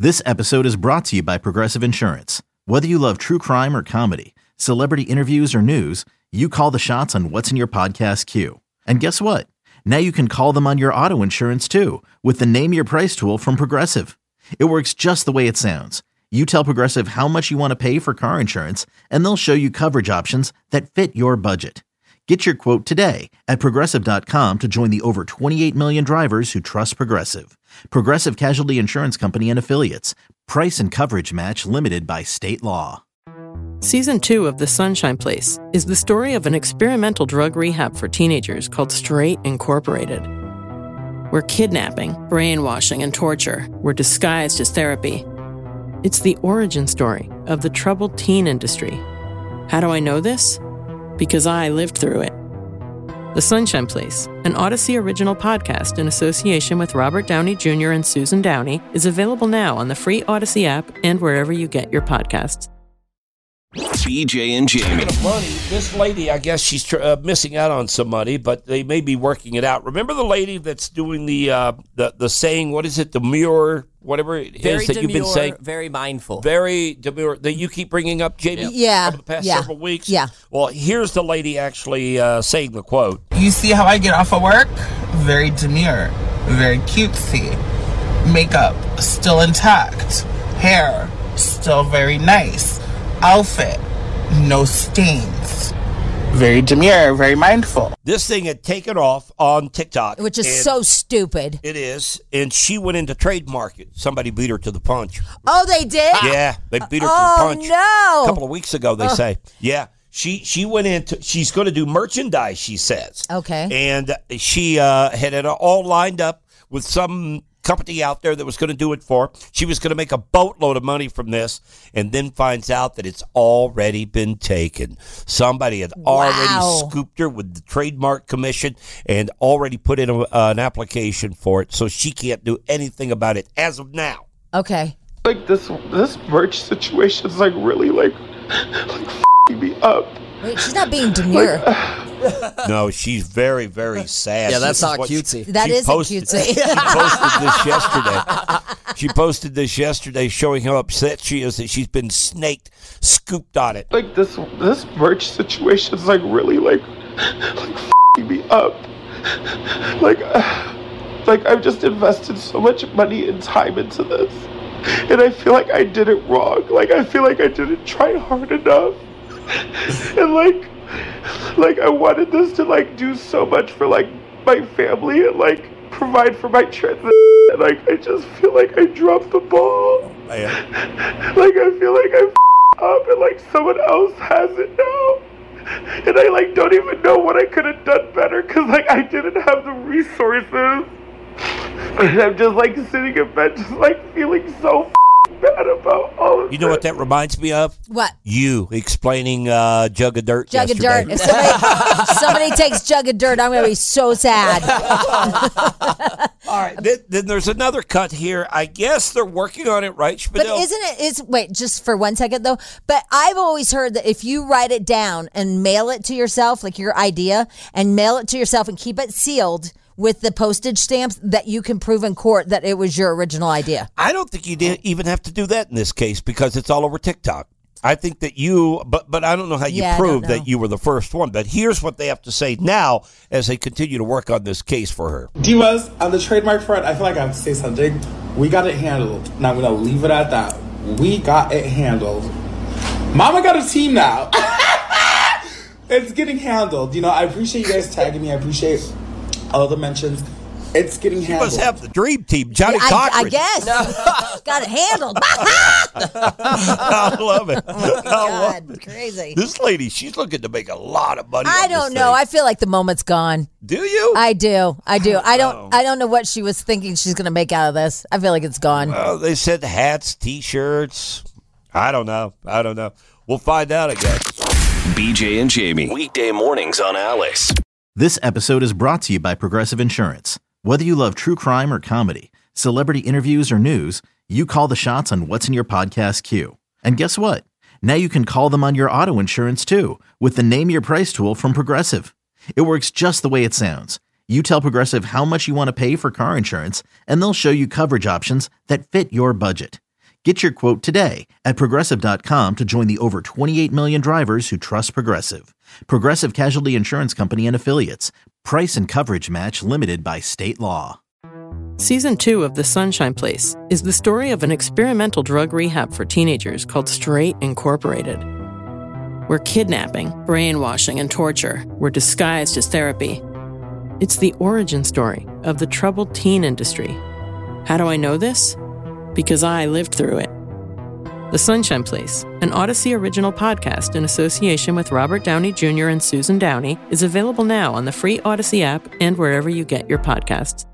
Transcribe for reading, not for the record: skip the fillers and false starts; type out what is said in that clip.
This episode is brought to you by Progressive Insurance. Whether you love true crime or comedy, celebrity interviews or news, you call the shots on what's in your podcast queue. And guess what? Now you can call them on your auto insurance too with the Name Your Price tool from Progressive. It works just the way it sounds. You tell Progressive how much you want to pay for car insurance, and they'll show you coverage options that fit your budget. Get your quote today at Progressive.com to join the over 28 million drivers who trust Progressive. Progressive Casualty Insurance Company and Affiliates. Price and coverage match limited by state law. Season 2 of The Sunshine Place is the story of an experimental drug rehab for teenagers called Straight Incorporated, where kidnapping, brainwashing, and torture were disguised as therapy. It's the origin story of the troubled teen industry. How do I know this? Because I lived through it. The Sunshine Place, an Odyssey original podcast in association with Robert Downey Jr. and Susan Downey, is available now on the free Odyssey app and wherever you get your podcasts. BJ and Jamie. Money. This lady, I guess she's missing out on some money, but they may be working it out. Remember the lady that's doing the saying, what is it, demure, whatever it is that you've been saying? Very mindful. Very demure, that you keep bringing up, Jamie? Yeah. Over the past several weeks? Yeah. Well, here's the lady actually saying the quote. You see how I get off of work? Very demure, very cutesy. Makeup still intact. Hair still very nice. Outfit, no stains. Very demure, very mindful. This thing had taken off on TikTok. Which is so stupid. It is. And she went into trademark it. Somebody beat her to the punch. Oh, they did? Yeah, they beat her to the punch. No. A couple of weeks ago, they say. Yeah. She went into, she's going to do merchandise, she says. Okay. And she had it all lined up with some company out there that was going to do it for her. She was going to make a boatload of money from this, and then finds out that it's already been taken. Somebody had already scooped her with the trademark commission and already put in an application for it, so she can't do anything about it as of now. Okay. Like this merch situation is like really like f***ing me up. Wait, she's not being demure. No, she's very, very sad. Yeah, that's not cutesy. That isn't cutesy. She posted this yesterday showing how upset she is that she's been scooped on it. Like this merch situation is like really like f***ing me up. Like I've just invested so much money and time into this, and I feel like I did it wrong. Like I feel like I didn't try hard enough. And like I wanted this to like do so much for like my family and like provide for my transition. And like I just feel like I dropped the ball. Like I feel like I up and like someone else has it now. And I like don't even know what I could have done better because like I didn't have the resources. And I'm just like sitting in bed just like feeling so bad about all of You know what that reminds me of? What? You explaining Jug of Dirt Jug of yesterday. Dirt. If somebody takes Jug of Dirt, I'm going to be so sad. All right. Then there's another cut here. I guess they're working on it, right, Spadil? But isn't it, wait, just for 1 second though, but I've always heard that if you write it down and mail it to yourself, like your idea, and mail it to yourself and keep it sealed with the postage stamps, that you can prove in court that it was your original idea. I don't think you even have to do that in this case because it's all over TikTok. I think that you, but I don't know how you prove that you were the first one. But here's what they have to say now as they continue to work on this case for her. Divas, on the trademark front, I feel like I have to say something. We got it handled. Now I'm going to leave it at that. We got it handled. Mama got a team now. It's getting handled. You know, I appreciate you guys tagging me. I appreciate all the mentions. It's getting handled. You must have the dream team, Johnny Cochran. I guess. Got it handled. I love it. Oh my God, crazy. This lady, she's looking to make a lot of money. I don't know. I feel like the moment's gone. Do you? I do. I don't know what she was thinking she's going to make out of this. I feel like it's gone. Well, they said hats, T-shirts. I don't know. We'll find out, I guess. BJ and Jamie. Weekday mornings on Alice. This episode is brought to you by Progressive Insurance. Whether you love true crime or comedy, celebrity interviews or news, you call the shots on what's in your podcast queue. And guess what? Now you can call them on your auto insurance too with the Name Your Price tool from Progressive. It works just the way it sounds. You tell Progressive how much you want to pay for car insurance, and they'll show you coverage options that fit your budget. Get your quote today at Progressive.com to join the over 28 million drivers who trust Progressive. Progressive Casualty Insurance Company and Affiliates. Price and coverage match limited by state law. Season 2 of The Sunshine Place is the story of an experimental drug rehab for teenagers called Straight Incorporated, where kidnapping, brainwashing, and torture were disguised as therapy. It's the origin story of the troubled teen industry. How do I know this? Because I lived through it. The Sunshine Place, an Odyssey original podcast in association with Robert Downey Jr. and Susan Downey, is available now on the free Odyssey app and wherever you get your podcasts.